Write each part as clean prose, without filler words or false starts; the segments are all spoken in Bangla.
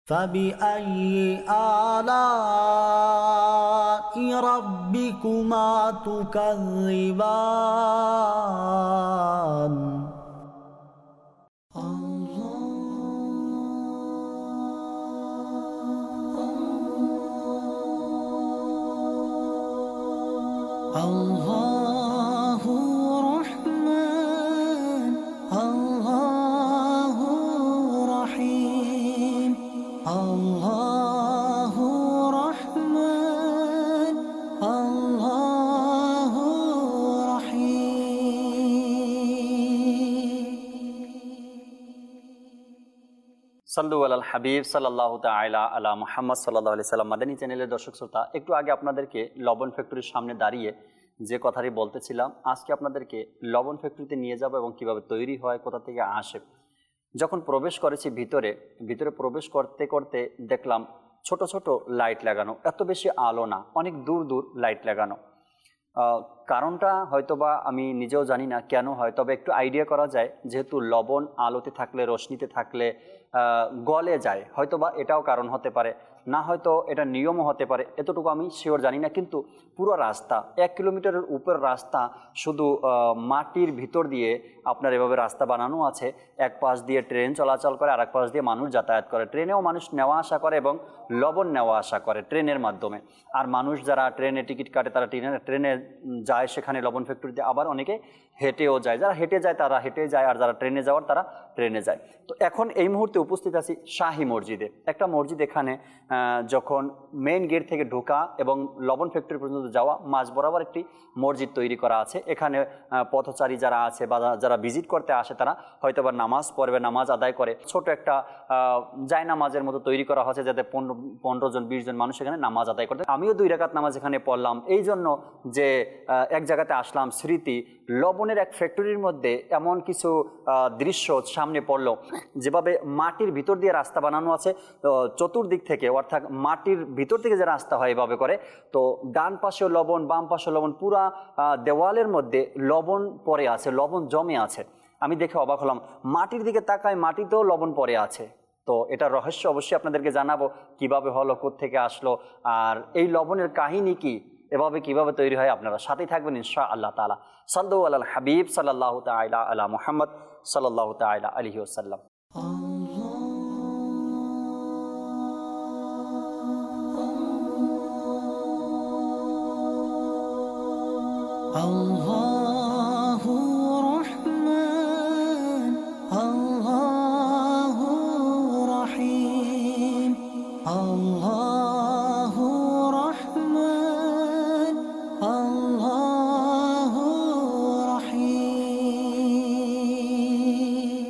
فبأي آلاء ربكما تكذبان الله رحمن الله رحيم الله رحمن الله رحيم সাল্লু আলাল হাবিব সাল্লাল্লাহু তাআলা আলা মুহাম্মদ সাল্লাল্লাহু আলাইহি সাল্লাম। মাদানী চ্যানেলের দর্শক শ্রোতা, একটু আগে আপনাদেরকে লবণ ফ্যাক্টরির সামনে দাঁড়িয়ে যে কথাটি বলতেছিলাম, আজকে আপনাদেরকে লবণ ফ্যাক্টরিতে নিয়ে যাব এবং কিভাবে তৈরি হয়, কোথা থেকে আসে। যখন প্রবেশ করেছি ভিতরে প্রবেশ করতে করতে দেখলাম ছোট ছোট লাইট লাগানো, এত বেশি আলো না, অনেক দূর দূর লাইট লাগানো। কারণটা হয়তোবা আমি নিজেও জানি না কেন হয়, তবে একটু আইডিয়া করা যায়, যেহেতু লবণ আলোতে থাকলে, রশ্মিতে থাকলে গলে যায়, হয়তোবা এটাও কারণ হতে পারে, না হয়তো এটা নিয়মও হতে পারে, এতটুকু আমি শিওর জানি না। কিন্তু পুরো রাস্তা 1 কিলোমিটারের উপর রাস্তা শুধু মাটির ভিতর দিয়ে আপনার এভাবে রাস্তা বানানো আছে। এক পাশ দিয়ে ট্রেন চলাচল করে, আর এক পাশ দিয়ে মানুষ যাতায়াত করে। ট্রেনেও মানুষ নেওয়া আসা করে এবং লবণ নেওয়া আসা করে ট্রেনের মাধ্যমে। আর মানুষ যারা ট্রেনে টিকিট কাটে তারা ট্রেনে যায় সেখানে লবণ ফ্যাক্টরিতে, আবার অনেকে হেঁটেও যায়। যারা হেঁটে যায় তারা হেঁটে যায়, আর যারা ট্রেনে যাওয়ার তারা ট্রেনে যায়। তো এখন এই মুহূর্তে উপস্থিত আছি শাহী মসজিদে। একটা মসজিদ, এখানে যখন মেইন গেট থেকে ঢোকা এবং লবণ ফ্যাক্টরি পর্যন্ত যাওয়া মাঝ বরাবর একটি মসজিদ তৈরি করা আছে। এখানে পথচারী যারা আছে বা যারা ভিজিট করতে আসে তারা হয়তো বা নামাজ পড়বে, নামাজ আদায় করে। ছোট একটা জায় নামাজের মতো তৈরি করা হয়েছে, যাতে 15 জন 20 জন মানুষ এখানে নামাজ আদায় করতে। আমিও 2 রাকাত নামাজ এখানে পড়লাম, এই জন্য যে এক জায়গাতে আসলাম স্মৃতি। লবণের এক ফ্যাক্টরির মধ্যে এমন কিছু দৃশ্য সামনে পড়লো, যেভাবে মাটির ভিতর দিয়ে রাস্তা বানানো আছে চতুর্দিক থেকে, অর্থাৎ মাটির ভিতর থেকে যে রাস্তা হয় এভাবে করে। তো ডান পাশেও লবণ, বাম পাশেও লবণ, পুরা দেওয়ালের মধ্যে লবণ পড়ে আছে, লবণ জমে আছে। আমি দেখে অবাক হলাম, মাটির দিকে তাকায়, মাটিতেও লবণ পড়ে আছে। তো এটা রহস্য অবশ্যই আপনাদেরকে জানাবো, কিভাবে হলো, কোত্থেকে আসলো, আর এই লবণের কাহিনী কি, এভাবে কিভাবে তৈরি হয়। আপনারা সাথেই থাকবেন ইনশাআল্লাহ তাআলা। সাল্লু আলাল হাবিব সাল্লাল্লাহু তাআলা আলা মুহাম্মদ সাল্লাল্লাহু তাআলা আলাইহি ওয়াসাল্লাম। আল্লাহু রহমান আল্লাহু রহিম আল্লাহু রহমান আল্লাহু রহিম।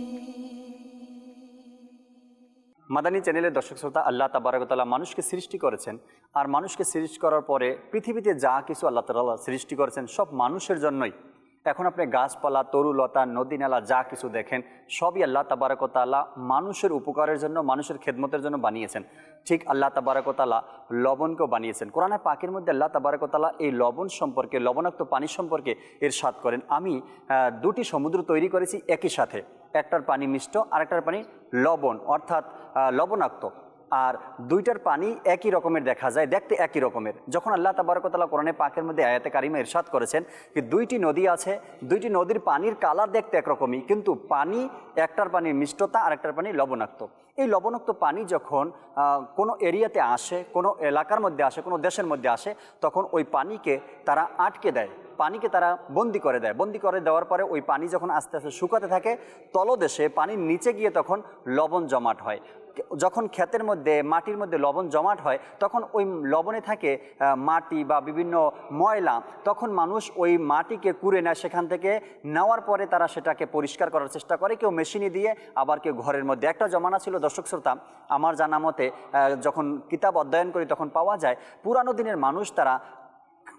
মাদানী চ্যানেলের দর্শক শ্রোতা, আল্লাহ তাবারক ওয়া তাআলা মানুষকে সৃষ্টি করেছেন, আর মানুষকে সৃষ্টি করার পরে পৃথিবীতে যা কিছু আল্লাহ তাআলা সৃষ্টি করেছেন সব মানুষের জন্যই। এখন আপনি গাছপালা, তরুলতা, নদী নালা যা কিছু দেখেন সবই আল্লাহ তাবারক ওয়া তাআলা মানুষের উপকারের জন্য, মানুষের খেদমতের জন্য বানিয়েছেন। ঠিক আল্লাহ তাবারক ওয়া তাআলা লবণকেও বানিয়েছেন। কোরআনে পাকের মধ্যে আল্লাহ তাবারক ওয়া তাআলা এই লবণ সম্পর্কে, লবণাক্ত পানি সম্পর্কে ইরশাদ করেন, আমি 2টি সমুদ্র তৈরি করেছি একই সাথে, একটার পানি মিষ্ট আর একটার পানি লবণ অর্থাৎ লবণাক্ত, আর 2টার পানি একই রকমের দেখা যায়, দেখতে একই রকমের। যখন আল্লাহ তাবারক ওয়া তাআলা কোরআনে পাকের মধ্যে আয়াতে কারিমা ইরশাদ করেছেন যে 2টি নদী আছে, 2টি নদীর পানির কালার দেখতে একরকমই, কিন্তু পানি, একটার পানির মিষ্টতা আর একটার পানি লবণাক্ত। এই লবণাক্ত পানি যখন কোনো এরিয়াতে আসে, কোনো এলাকার মধ্যে আসে, কোনো দেশের মধ্যে আসে, তখন ওই পানিকে তারা আটকে দেয়, পানিকে তারা বন্দি করে দেয়। বন্দি করে দেওয়ার পরে ওই পানি যখন আস্তে আস্তে শুকাতে থাকে, তলদেশে পানির নিচে গিয়ে তখন লবণ জমাট হয়। যখন ক্ষেতের মধ্যে, মাটির মধ্যে লবণ জমাট হয়, তখন ওই লবণে থাকে মাটি বা বিভিন্ন ময়লা। তখন মানুষ ওই মাটিকে কুড়ে নেয়, সেখান থেকে নেওয়ার পরে তারা সেটাকে পরিষ্কার করার চেষ্টা করে, কেউ মেশিনে দিয়ে, আবার কেউ ঘরের মধ্যে। একটা জমানা ছিল দর্শক শ্রোতা, আমার জানা মতে যখন কিতাব অধ্যয়ন করি তখন পাওয়া যায় পুরানো দিনের মানুষ তারা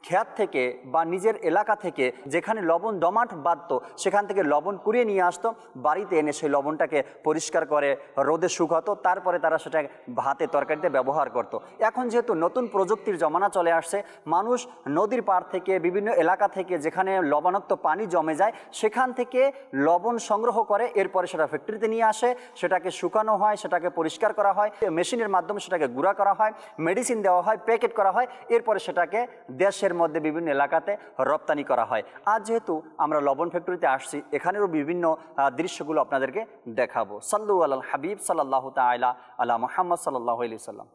ক্ষেত থেকে বা নিজের এলাকা থেকে যেখানে লবণ জমাট বাঁধতো সেখান থেকে লবণ কুড়িয়ে নিয়ে আসতো, বাড়িতে এনে সেই লবণটাকে পরিষ্কার করে রোদে শুকাতো, তারপরে তারা সেটা ভাতে তরকারিতে ব্যবহার করত। এখন যেহেতু নতুন প্রযুক্তির জমানা চলে আসছে, মানুষ নদীর পাড় থেকে বিভিন্ন এলাকা থেকে যেখানে লবণাক্ত পানি জমে যায় সেখান থেকে লবণ সংগ্রহ করে, এরপরে সেটা ফ্যাক্টরিতে নিয়ে আসে, সেটাকে শুকানো হয়, সেটাকে পরিষ্কার করা হয়, মেশিনের মাধ্যমে সেটাকে গুঁড়া করা হয়, মেডিসিন দেওয়া হয়, প্যাকেট করা হয়, এরপরে সেটাকে দেশের মধ্যে বিভিন্ন এলাকাতে রপ্তানি করা হয়। আজ যেহেতু আমরা লবণ ফ্যাক্টরিতে আসছি, এখানেরও বিভিন্ন দৃশ্যগুলো আপনাদেরকে দেখাবো। সাল্লু আলাল হাবিব সাল্লাল্লাহু তাআলা আলা মুহাম্মদ সাল্লাল্লাহু আলাইহি সাল্লাম।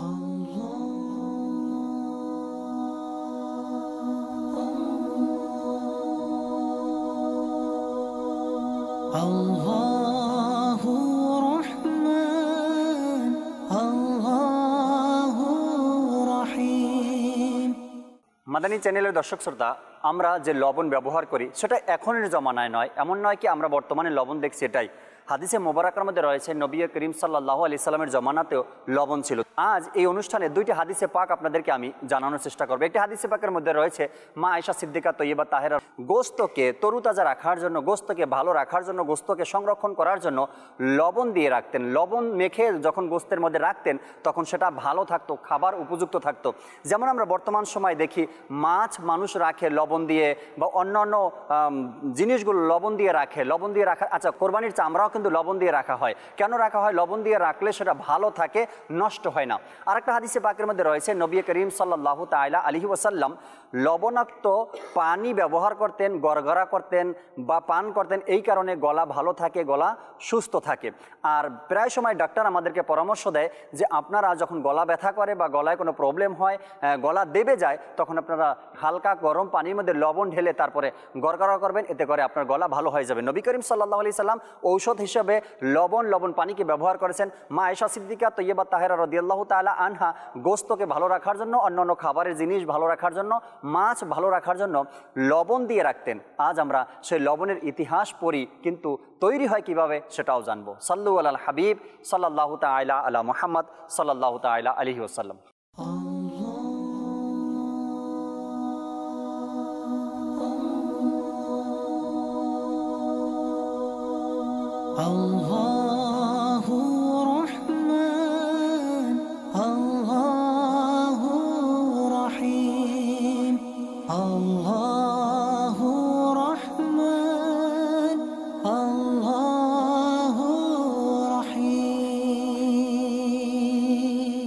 আল্লাহু রহমান আল্লাহু রহিম। মাদানী চ্যানেলের দর্শক শ্রোতা, আমরা যে লবণ ব্যবহার করি সেটা এখনের জমানায় নয়, এমন নয় কি আমরা বর্তমানে লবণ দেখছি এটাই। হাদিসে মোবারকার মধ্যে রয়েছে নবী করিম সাল্লাল্লাহু আলাইহি সাল্লামের জমানাতেও লবণ ছিল। আজ এই অনুষ্ঠানে দুইটি হাদিসে পাক আপনাদেরকে আমি জানানোর চেষ্টা করব। একটি হাদিসে পাকের মধ্যে রয়েছে মা আয়েশা সিদ্দিকা তৈয়বা তাহেরা গোশতকে তরুতাজা রাখার জন্য, গোশতকে ভালো রাখার জন্য, গোশতকে সংরক্ষণ করার জন্য লবণ দিয়ে রাখতেন। লবণ মেখে যখন গোশতের মধ্যে রাখতেন তখন সেটা ভালো থাকতো, খাবার উপযুক্ত থাকতো। যেমন আমরা বর্তমান সময় দেখি মাছ মানুষ রাখে লবণ দিয়ে, বা অন্যান্য জিনিসগুলো লবণ দিয়ে রাখে। লবণ দিয়ে রাখা, আচ্ছা কোরবানির চামড়াও কিন্তু লবণ দিয়ে রাখা হয়। কেন রাখা হয়? লবণ দিয়ে রাখলে সেটা ভালো থাকে, নষ্ট হয় না। আরেকটা হাদিসে পাকের মধ্যে রয়েছে নবী করিম সাল্লাল্লাহু তাআলা আলাইহি ওয়াসাল্লাম লবণাক্ত পানি ব্যবহার করতেন, গড়গড়া করতেন বা পান করতেন, এই কারণে গলা ভালো থাকে, গলা সুস্থ থাকে। আর প্রায় সময় ডাক্তার আমাদেরকে পরামর্শ দেয় যে আপনারা যখন গলা ব্যথা করে বা গলায় কোনো প্রবলেম হয়, গলা দেবে যায়, তখন আপনারা হালকা গরম পানির মধ্যে লবণ ঢেলে তারপরে গড়গড়া করবেন, এতে করে আপনার গলা ভালো হয়ে যাবে। নবী করিম সাল্লাল্লাহু আলাইহি সাল্লাম ঔষধ হিসেবে লবণ পানিকে ব্যবহার করেছেন। মা আয়েশা সিদ্দিকা তৈয়বা তাহেরা রাদিয়াল্লাহু তাআলা আনহা গোশতকে ভালো রাখার জন্য, অন্যান্য খাবারের জিনিস ভালো রাখার জন্য, মাছ ভালো রাখার জন্য লবণ দিয়ে রাখতেন। আজ আমরা সেই লবণের ইতিহাস পড়ি, কিন্তু তৈরি হয় কিভাবে সেটাও জানবো। সাল্লু আলাল হাবিব সাল্লাল্লাহু তাআলা আলা মুহাম্মদ সাল্লাল্লাহু তাআলা আলাইহি ওয়াসাল্লাম। আল্লাহু রহমান আল্লাহু রহিম। আল্লাহু রহমান আল্লাহু রহিম।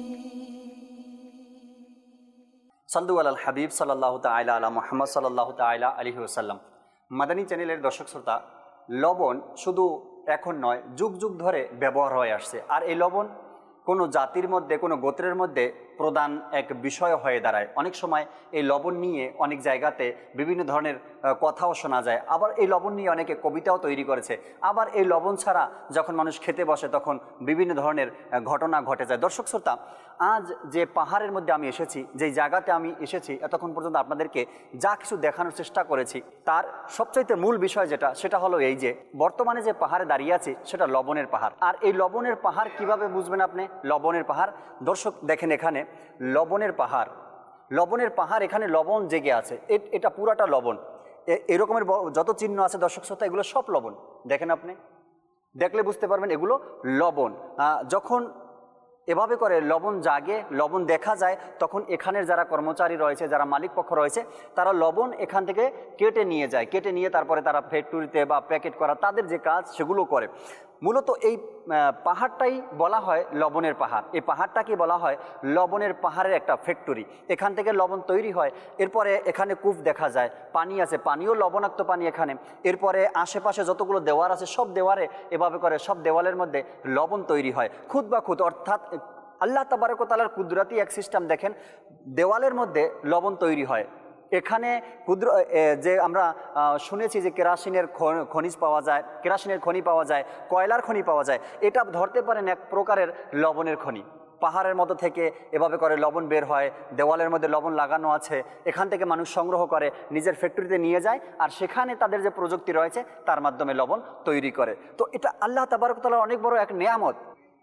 সাল্লু আলাল হাবিব সাল্লাল্লাহু তাআলা আলা মুহাম্মদ সাল্লাল্লাহু তাআলা আলাইহি ওয়াসাল্লাম। মাদানী চ্যানেলের দর্শক শ্রোতা, লবণ শুধু এখন নয়, যুগ যুগ ধরে ব্যবহার হয়ে আসছে। আর এই লবণ কোনো জাতির মধ্যে, কোনো গোত্রের মধ্যে প্রধান এক বিষয় হয়ে দাঁড়ায়। অনেক সময় এই লবণ নিয়ে অনেক জায়গাতে বিভিন্ন ধরনের কথাও শোনা যায়। আবার এই লবণ নিয়ে অনেকে কবিতাও তৈরি করেছে। আবার এই লবণ ছাড়া যখন মানুষ খেতে বসে তখন বিভিন্ন ধরনের ঘটনা ঘটে যায়। দর্শক শ্রোতা, আজ যে পাহাড়ের মধ্যে আমি এসেছি, যেই জায়গাতে আমি এসেছি, এতক্ষণ পর্যন্ত আপনাদেরকে যা কিছু দেখানোর চেষ্টা করেছি, তার সবচাইতে মূল বিষয় সেটা হলো এই যে বর্তমানে যে পাহাড়ে দাঁড়িয়ে আছি সেটা লবণের পাহাড়। আর এই লবণের পাহাড় কিভাবে বুঝবেন আপনি? লবণের পাহাড়, দর্শক দেখেন এখানে লবণের পাহাড়, লবণের পাহাড়, এখানে লবণ জেগে আছে, এটা পুরাটা লবণ। এরকমের যত চিহ্ন আছে দর্শক শ্রোতা, এগুলো সব লবণ। দেখেন, আপনি দেখলে বুঝতে পারবেন এগুলো লবণ। যখন এভাবে করে লবণ জাগে, লবণ দেখা যায়, তখন এখানের যারা কর্মচারী রয়েছে, যারা মালিক পক্ষ রয়েছে, তারা লবণ এখান থেকে কেটে নিয়ে যায়, কেটে নিয়ে তারপরে তারা ফ্যাক্টরিতে বা প্যাকেট করা, তাদের যে কাজ সেগুলো করে। মূলত এই পাহাড়টাই বলা হয় লবণের পাহাড়। এই পাহাড়টাকে বলা হয় লবণের পাহাড়ের একটা ফ্যাক্টরি। এখান থেকে লবণ তৈরি হয়। এরপরে এখানে কূপ দেখা যায়, পানি আছে, পানিও লবণাক্ত পানি এখানে। এরপরে আশেপাশে যতগুলো দেওয়াল আছে সব দেওয়ালে এভাবে করে সব দেওয়ালের মধ্যে লবণ তৈরি হয় খুদ বা খুদ। অর্থাৎ আল্লাহ তাবারক ওয়া তাআলার কুদরতি এক সিস্টেম দেখেন, দেওয়ালের মধ্যে লবণ তৈরি হয়। এখানে যে আমরা শুনেছি যে কেরাসিনের খনিজ পাওয়া যায়, কেরাসিনের খনি পাওয়া যায়, কয়লার খনি পাওয়া যায়, এটা ধরতে পারেন এক প্রকারের লবণের খনি। পাহাড়ের মধ্যে থেকে এভাবে করে লবণ বের হয়, দেওয়ালের মধ্যে লবণ লাগানো আছে, এখান থেকে মানুষ সংগ্রহ করে নিজের ফ্যাক্টরিতে নিয়ে যায়, আর সেখানে তাদের যে প্রযুক্তি রয়েছে তার মাধ্যমে লবণ তৈরি করে। তো এটা আল্লাহ তাবারক ওয়া তাআলার অনেক বড় এক নেয়ামত।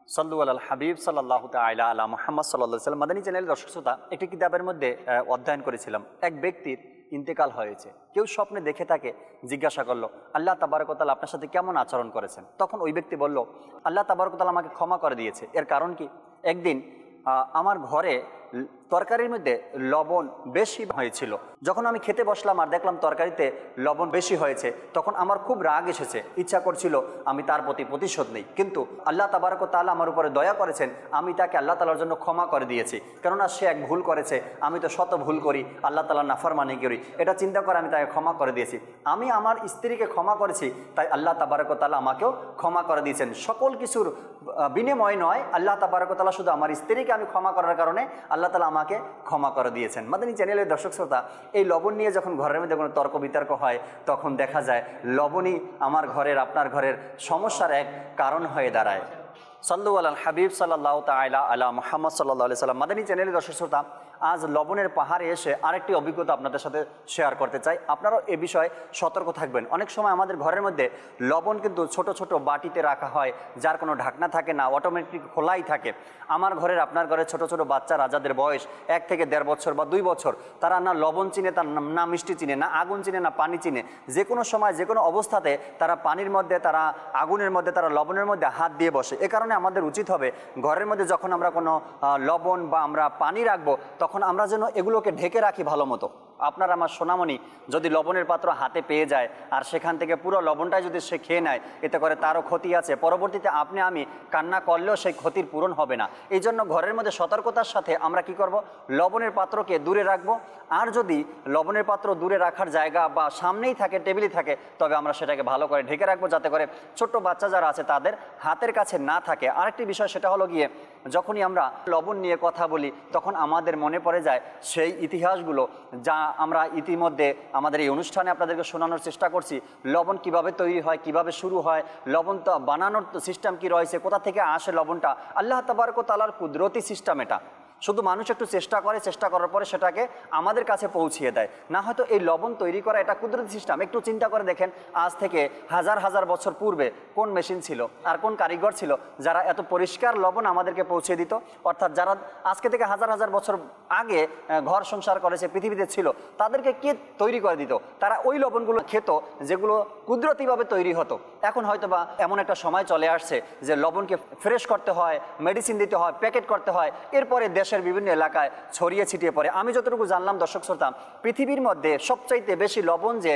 সাল্লু আলাল হাবিব সাল্লাল্লাহু তাআলা আলা মুহাম্মদ সাল্লাল্লাহু আলাইহি ওয়াসাল্লাম। মাদানী চ্যানেলের দর্শক শ্রোতা, একটি কিতাবের মধ্যে অধ্যয়ন করেছিলাম, এক ব্যক্তির ইন্তেকাল হয়েছে। কেউ স্বপ্নে দেখে তাকে জিজ্ঞাসা করলো, আল্লাহ তাবারক ওয়া তাআলা আপনার সাথে কেমন আচরণ করেছেন? তখন ওই ব্যক্তি বলল, আল্লাহ তাবারক ওয়া তাআলা আমাকে ক্ষমা করে দিয়েছে। এর কারণ কি? একদিন আমার ঘরে তরকারির মধ্যে লবণ বেশি হয়েছিল। যখন আমি খেতে বসলাম আর দেখলাম তরকারিতে লবণ বেশি হয়েছে, তখন আমার খুব রাগ এসেছে। ইচ্ছা করছিল আমি তার প্রতি প্রতিশোধ নেই, কিন্তু আল্লাহ তাবারক ওয়া তাআলা আমার উপরে দয়া করেছেন, আমি তাকে আল্লাহ তাআলার জন্য ক্ষমা করে দিয়েছি। কেননা সে এক ভুল করেছে, আমি তো শত ভুল করি, আল্লাহ তাআলার নাফরমানি করি, এটা চিন্তা করে আমি তাকে ক্ষমা করে দিয়েছি। আমি আমার স্ত্রীকে ক্ষমা করেছি, তাই আল্লাহ তাবারক ওয়া তাআলা আমাকেও ক্ষমা করে দিয়েছেন। সকল কিছুর বিনিময় নয়, আল্লাহ তাবারক ওয়া তাআলা শুধু আমার স্ত্রীকে আমি ক্ষমা করার কারণে আল্লাহ তাআলা আমাকে ক্ষমা করে দিয়েছেন। মাদানী চ্যানেলের দর্শক শ্রোতা, এই লবণ নিয়ে যখন ঘরের মধ্যে কোনো তর্ক বিতর্ক হয়, তখন দেখা যায় লবণই আমার ঘরের, আপনার ঘরের সমস্যার এক কারণ হয়ে দাঁড়ায়। সাল্লু আলাল হাবিব সাল্লাল্লাহু তাআলা আলা মুহাম্মদ সাল্লাল্লাহু আলাইহি ওয়াসাল্লাম। মাদানী চ্যানেলের দর্শক শ্রোতা, আজ লবণের পাহাড়ে এসে আরেকটি অভিজ্ঞতা আপনাদের সাথে শেয়ার করতে চাই। আপনারাও এ বিষয়ে সতর্ক থাকবেন। অনেক সময় আমাদের ঘরের মধ্যে লবণ কিন্তু ছোট ছোট বাটিতে রাখা হয়, যার কোনো ঢাকনা থাকে না, অটোমেটিক খোলাই থাকে। আমার ঘরের, আপনার ঘরের ছোট ছোট বাচ্চারা, যাদের বয়স 1 থেকে 1.5 বছর বা 2 বছর, তারা না লবণ চিনে, তার না মিষ্টি চিনে, না আগুন চিনে, না পানি চিনে। যে কোনো সময়, যে কোনো অবস্থাতে তারা পানির মধ্যে, তারা আগুনের মধ্যে, তারা লবণের মধ্যে হাত দিয়ে বসে। এ কারণে আমাদের উচিত হবে ঘরের মধ্যে যখন আমরা কোনো লবণ বা আমরা পানি রাখবো, তখন আমরা যেন এগুলোকে ঢেকে রাখি ভালো মতো। আপনার আমার সোনামণি যদি লবণের পাত্র হাতে পেয়ে যায় আর সেখান থেকে পুরো লবণটাই যদি সে খেয়ে নেয়, এতে করে তারও ক্ষতি আছে। পরবর্তীতে আপনি আমি কান্না করলেও সেই ক্ষতির পূরণ হবে না। এই জন্য ঘরের মধ্যে সতর্কতার সাথে আমরা কি করব, লবণের পাত্রকে দূরে রাখবো। আর যদি লবণের পাত্র দূরে রাখার জায়গা বা সামনেই থাকে, টেবিলই থাকে, তবে আমরা সেটাকে ভালো করে ঢেকে রাখবো, যাতে করে ছোট্ট বাচ্চা যারা আছে তাদের হাতের কাছে না থাকে। আরেকটি বিষয়, সেটা হলো গিয়ে যখনই আমরা লবণ নিয়ে কথা বলি, তখন আমাদের মনে পড়ে যায় সেই ইতিহাসগুলো, যা আমরা ইতিমধ্যে আমাদের এই অনুষ্ঠানে আপনাদেরকে শোনানোর চেষ্টা করছি। লবণ কিভাবে তৈরি হয়, কিভাবে শুরু হয়, লবণ তো বানানোর সিস্টেম কি রয়েছে, কোথা থেকে আসে লবণটা, আল্লাহ তাবারক ওয়া তাআলার কুদরতি সিস্টেম এটা। শুধু মানুষ একটু চেষ্টা করে, চেষ্টা করার পরে সেটাকে আমাদের কাছে পৌঁছিয়ে দেয়। না হয়তো এই লবণ তৈরি করা এটা কুদরতি সিস্টেম। একটু চিন্তা করে দেখেন, আজ থেকে হাজার হাজার বছর পূর্বে কোন মেশিন ছিল আর কোন কারিগর ছিল যারা এত পরিষ্কার লবণ আমাদেরকে পৌঁছে দিত। অর্থাৎ যারা আজকে থেকে হাজার হাজার বছর আগে ঘর সংসার করেছে, পৃথিবীতে ছিল, তাদেরকে কে তৈরি করে দিত? তারা ওই লবণগুলো খেত যেগুলো কুদরতিভাবে তৈরি হতো। এখন হয়তো বা এমন একটা সময় চলে আসছে যে লবণকে ফ্রেশ করতে হয়, মেডিসিন দিতে হয়, প্যাকেট করতে হয়, এরপরে দেশের বিভিন্ন এলাকায় ছড়িয়ে ছিটিয়ে পড়ে। আমি যতটুকু জানলাম দর্শক শ্রোতা, পৃথিবীর মধ্যে সবচাইতে বেশি লবণ যে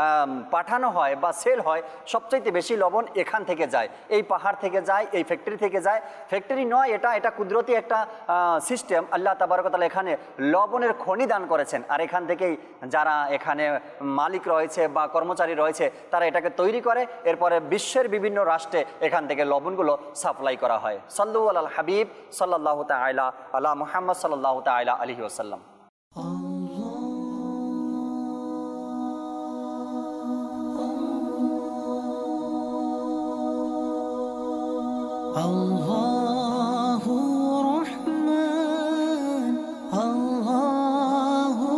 পাঠানো হয় বা সেল হয়, সবচাইতে বেশি লবণ এখান থেকে যায়, এই পাহাড় থেকে যায়, এই ফ্যাক্টরি থেকে যায়। ফ্যাক্টরি নয় এটা, এটা কুদরতি একটা সিস্টেম। আল্লাহ তাবারক ওয়া তাআলা এখানে লবণের খনি দান করেছেন, আর এখান থেকেই যারা এখানে মালিক রয়েছে বা কর্মচারী রয়েছে, তারা এটাকে তৈরি করে, এরপরে বিশ্বের বিভিন্ন রাষ্ট্রে এখান থেকে লবণগুলো সাপ্লাই করা হয়। সাল্লু আলাল হাবিব সাল্লাল্লাহু তাআলা আলা মুহাম্মদ সাল্লাল্লাহু তাআলা আলাইহি ওয়াসাল্লাম। আল্লাহু রহমান, আল্লাহু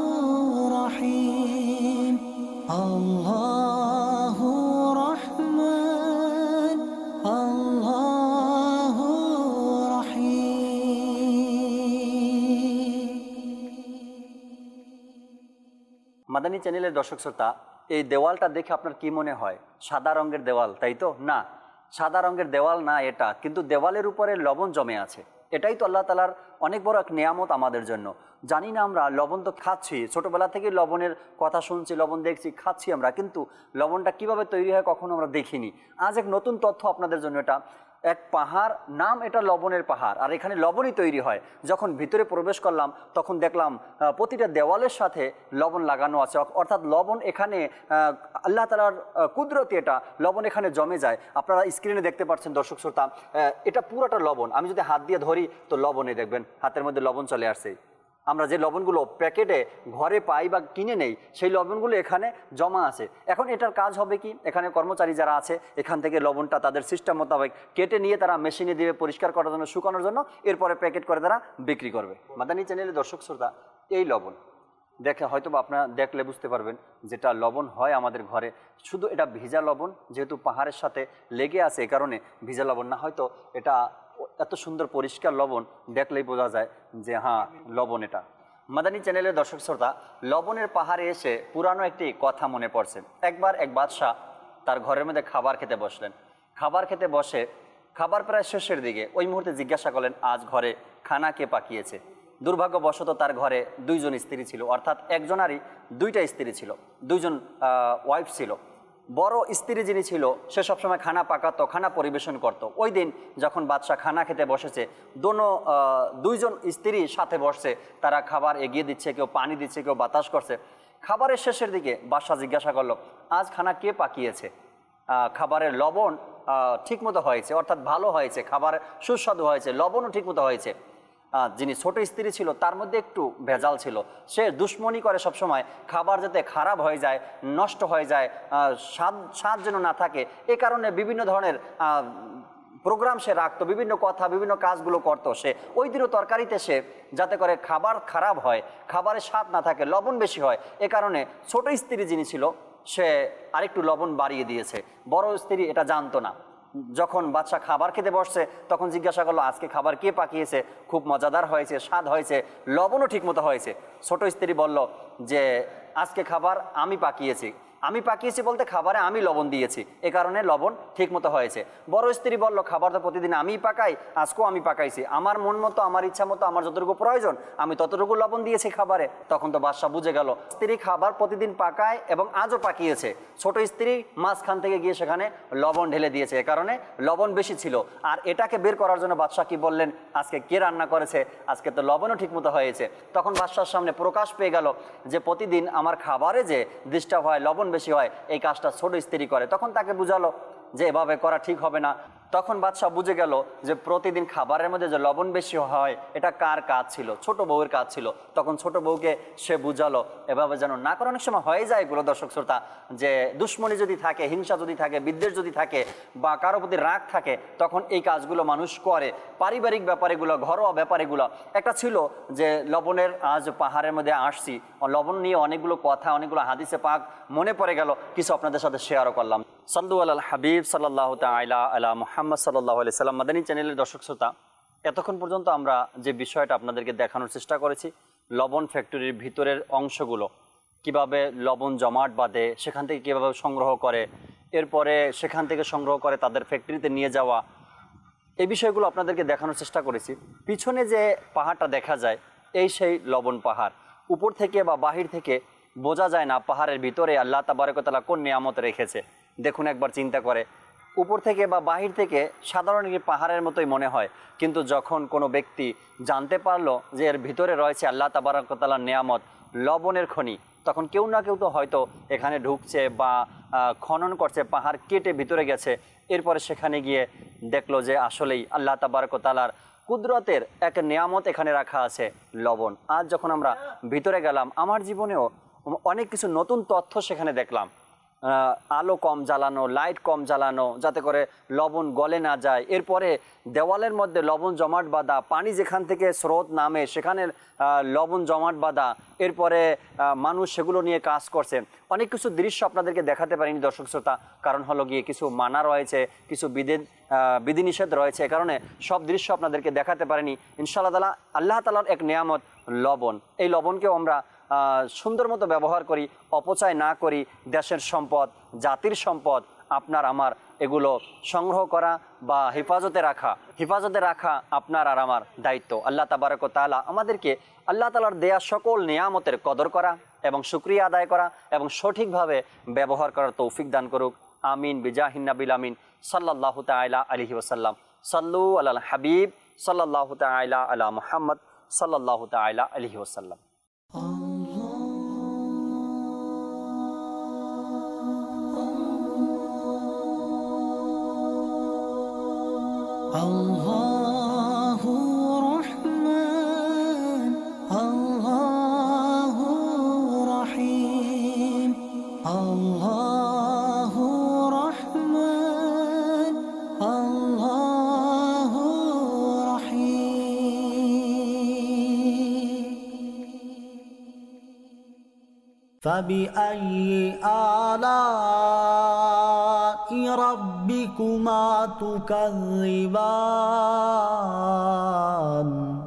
রহিম, আল্লাহু রহমান, আল্লাহু রহিম। মাদানী চ্যানেলের দর্শক শ্রোতা, এই দেওয়ালটা দেখে আপনার কি মনে হয়? সাদা রঙের দেওয়াল, তাই তো? না, সাদা রঙের দেওয়াল না এটা, কিন্তু দেওয়ালের উপরে লবণ জমে আছে। এটাই তো আল্লাহ তাআলার অনেক বড় এক নিয়ামত আমাদের জন্য। জানি না আমরা লবণ তো খাচ্ছি, ছোটোবেলা থেকে লবণের কথা শুনছি, লবণ দেখছি, খাচ্ছি আমরা, কিন্তু লবণটা কিভাবে তৈরি হয় কখনো আমরা দেখিনি। আজ এক নতুন তথ্য আপনাদের জন্য। এটা এক পাহাড়, নাম এটা লবণের পাহাড়, আর এখানে লবণই তৈরি হয়। যখন ভিতরে প্রবেশ করলাম তখন দেখলাম প্রতিটা দেওয়ালের সাথে লবণ লাগানো আছে, অর্থাৎ লবণ এখানে আল্লাহ তাআলার কুদরতি, এটা লবণ এখানে জমে যায়। আপনারা স্ক্রিনে দেখতে পাচ্ছেন দর্শক শ্রোতা, এটা পুরোটা লবণ। আমি যদি হাত দিয়ে ধরি তো লবণে দেখবেন হাতের মধ্যে লবণ চলে আসছে। আমরা যে লবণগুলো প্যাকেটে ঘরে পাই বা কিনে নেই, সেই লবণগুলো এখানে জমা আছে। এখন এটার কাজ হবে কি, এখানে কর্মচারী যারা আছে এখান থেকে লবণটা তাদের সিস্টেম মোতাবেক কেটে নিয়ে তারা মেশিনে দিয়ে পরিষ্কার করার জন্য, শুকানোর জন্য, এরপরে প্যাকেট করে তারা বিক্রি করবে। মাদানী চ্যানেলের দর্শক শ্রোতা, এই লবণ দেখে হয়তো বা আপনারা দেখলে বুঝতে পারবেন যেটা লবণ হয় আমাদের ঘরে, শুধু এটা ভিজা লবণ, যেহেতু পাহাড়ের সাথে লেগে আছে এ কারণে ভিজা লবণ না, হয়তো এটা এত সুন্দর পরিষ্কার লবণ, দেখলেই বোঝা যায় যে হ্যাঁ লবণ এটা। মাদানী চ্যানেলের দর্শক শ্রোতা, লবণের পাহাড়ে এসে পুরানো একটি কথা মনে পড়ছে। একবার এক বাদশাহ তার ঘরের মধ্যে খাবার খেতে বসলেন। খাবার খেতে বসে খাবার প্রায় শেষের দিকে ওই মুহূর্তে জিজ্ঞাসা করলেন, আজ ঘরে খানা কে পাকিয়েছে? দুর্ভাগ্যবশত তার ঘরে দুইজন স্ত্রী ছিল, অর্থাৎ একজনারই দুইটা স্ত্রী ছিল, দুইজন ওয়াইফ ছিল। বড় স্ত্রী যিনি ছিল সে সবসময় খানা পাকাতো, খানা পরিবেশন করত। ওই দিন যখন বাদশাহ খানা খেতে বসেছে, দুইজন স্ত্রী সাথে বসছে, তারা খাবার এগিয়ে দিচ্ছে, কেউ পানি দিচ্ছে, কেউ বাতাস করছে। খাবারের শেষের দিকে বাদশাহ জিজ্ঞাসা করলো, আজ খানা কে পাকিয়েছে? খাবারের লবণ ঠিকমতো হয়েছে, অর্থাৎ ভালো হয়েছে, খাবার সুস্বাদু হয়েছে, লবণও ঠিকমতো হয়েছে। যিনি ছোট স্ত্রী ছিল তার মধ্যে একটু ভেজাল ছিল, সে দুশ্মনী করে সবসময় খাবার যাতে খারাপ হয়ে যায়, নষ্ট হয়ে যায়, স্বাদ যেন না থাকে, এ কারণে বিভিন্ন ধরনের প্রোগ্রাম সে রাখতো, বিভিন্ন কথা, বিভিন্ন কাজগুলো করতো। সে ওই দিনও তরকারিতে সে যাতে করে খাবার খারাপ হয়, খাবারের স্বাদ না থাকে, লবণ বেশি হয়, এ কারণে ছোট স্ত্রী যিনি ছিল সে আরেকটু লবণ বাড়িয়ে দিয়েছে। বড় স্ত্রী এটা জানতো না। যখন বাদশা খাবার খেতে বসছে তখন জিজ্ঞাসা করলো, আজকে খাবার কে পাকিয়েছে? খুব মজাদার হয়েছে, স্বাদ হয়েছে, লবণও ঠিকমতো হয়েছে। ছোট স্ত্রী বলল যে আজকে খাবার আমি পাকিয়েছি। আমি পাকিয়েছি বলতে খাবারে আমি লবণ দিয়েছি, এ কারণে লবণ ঠিকমতো হয়েছে। বড় স্ত্রী বলল, খাবার তো প্রতিদিন আমিই পাকাই, আজকেও আমি পাকাইছি, আমার মন মতো, আমার ইচ্ছা মতো, আমার যতটুকু প্রয়োজন আমি ততটুকু লবণ দিয়েছি খাবারে। তখন তো বাদশা বুঝে গেল স্ত্রী খাবার প্রতিদিন পাকায় এবং আজও পাকিয়েছে। ছোট স্ত্রী মাঝখান থেকে গিয়ে সেখানে লবণ ঢেলে দিয়েছে, এ কারণে লবণ বেশি ছিল। আর এটাকে বের করার জন্য বাদশা কি বললেন, আজকে কে রান্না করেছে? আজকে তো লবণও ঠিকমতো হয়েছে। তখন বাদশার সামনে প্রকাশ পেয়ে গেল যে প্রতিদিন আমার খাবারে যে ডিস্টার্ব হয়, লবণ বেশি হয়, এই কাজটা ছোট স্ত্রী করে। তখন তাকে বুঝালো যে এভাবে করা ঠিক হবে না। তখন বাদশাহ বুঝে গেল যে প্রতিদিন খাবারের মধ্যে যে লবণ বেশি হয় এটা কার কাজ ছিল? ছোট বউয়ের কাজ ছিল। তখন ছোট বউকে সে বুঝালো এভাবে যেন না করে। অনেক সময় হয়ে যায় এগুলো দর্শক শ্রোতা, যে দুশ্মনী যদি থাকে, হিংসা যদি থাকে, বিদ্বেষ যদি থাকে, বা কারো প্রতি রাগ থাকে, তখন এই কাজগুলো মানুষ করে। পারিবারিক ব্যাপারগুলো, ঘরোয়া ব্যাপারগুলো। একটা ছিল যে লবণের, আজ পাহাড়ের মধ্যে আসছি, লবণ নিয়ে অনেকগুলো কথা, অনেকগুলো হাদিসে পাক মনে পড়ে গেল, কিছু আপনাদের সাথে শেয়ারও করলাম। সাল্লু আলাল হাবিব সাল্লাল্লাহু তাআলা আলা মুহাম্মদ সাল্লাল্লাহু আলাইহি সাল্লাম। মাদানী চ্যানেলের দর্শক শ্রোতা, এতক্ষণ পর্যন্ত আমরা যে বিষয়টা আপনাদেরকে দেখানোর চেষ্টা করেছি, লবণ ফ্যাক্টরির ভিতরের অংশগুলো, কিভাবে লবণ জমাট বাঁধে, সেখান থেকে কীভাবে সংগ্রহ করে, এরপরে সেখান থেকে সংগ্রহ করে তাদের ফ্যাক্টরিতে নিয়ে যাওয়া, এই বিষয়গুলো আপনাদেরকে দেখানোর চেষ্টা করেছি। পিছনে যে পাহাড়টা দেখা যায় এই সেই লবণ পাহাড়। উপর থেকে বা বাহির থেকে বোঝা যায় না পাহাড়ের ভিতরে আল্লাহ তাবারক ওয়া তাআলা কোন নিয়ামত রেখেছে। দেখুন একবার চিন্তা করে, উপর থেকে বা বাহির থেকে সাধারণ একটি পাহাড়ের মতোই মনে হয়, কিন্তু যখন কোনো ব্যক্তি জানতে পারলো যে এর ভিতরে রয়েছে আল্লাহ তাবারক ওয়া তাআলার নিয়ামত, লবণের খনি, তখন কেউ না কেউ তো হয়তো এখানে ঢুকছে বা খনন করছে, পাহাড় কেটে ভিতরে গেছে, এরপরে সেখানে গিয়ে দেখলো যে আসলেই আল্লাহ তাবারক ওয়া তাআলার কুদরতের এক নিয়ামত এখানে রাখা আছে, লবণ। আজ যখন আমরা ভিতরে গেলাম, আমার জীবনেও অনেক কিছু নতুন তথ্য সেখানে দেখলাম। আলো কম জ্বালানো, লাইট কম জ্বালানো, যাতে করে লবণ গলে না যায়। এরপরে দেওয়ালের মধ্যে লবণ জমাট বাঁধা, পানি যেখান থেকে স্রোত নামে সেখানে লবণ জমাট বাঁধা, এরপরে মানুষ সেগুলো নিয়ে কাজ করছে। অনেক কিছু দৃশ্য আপনাদেরকে দেখাতে পারিনি দর্শক শ্রোতা, কারণ হলো গিয়ে কিছু মানা রয়েছে, কিছু বিধিনিষেধ রয়েছে, কারণে সব দৃশ্য আপনাদেরকে দেখাতে পারিনি। ইনশাআল্লাহ তাআলা আল্লাহ তাআলার এক নিয়ামত লবণ, এই লবণকেও আমরা সুন্দর মতো ব্যবহার করি, অপচয় না করি। দেশের সম্পদ, জাতির সম্পদ, আপনার আমার, এগুলো সংগ্রহ করা বা হেফাজতে রাখা আপনার আর আমার দায়িত্ব। আল্লাহ তাবারক ওয়া তাআলা আমাদেরকে আল্লাহ তাআলার দেয়া সকল নিয়ামতের কদর করা এবং শুকরিয়া আদায় করা এবং সঠিকভাবে ব্যবহার করার তৌফিক দান করুক। আমিন বিজাহিন নাবিল আমিন সাল্লাল্লাহু তাআলা আলাইহি ওয়াসাল্লাম। সাল্লু আলাল হাবিব সাল্লাল্লাহু তাআলা আলা মুহাম্মদ সাল্লাল্লাহু তাআলা আলাইহি ওয়াসাল্লাম। Allahu Rahman, Allahu Rahim, Allahu Rahman, Allahu Rahim. فبأي آلاء ربكما تكذبان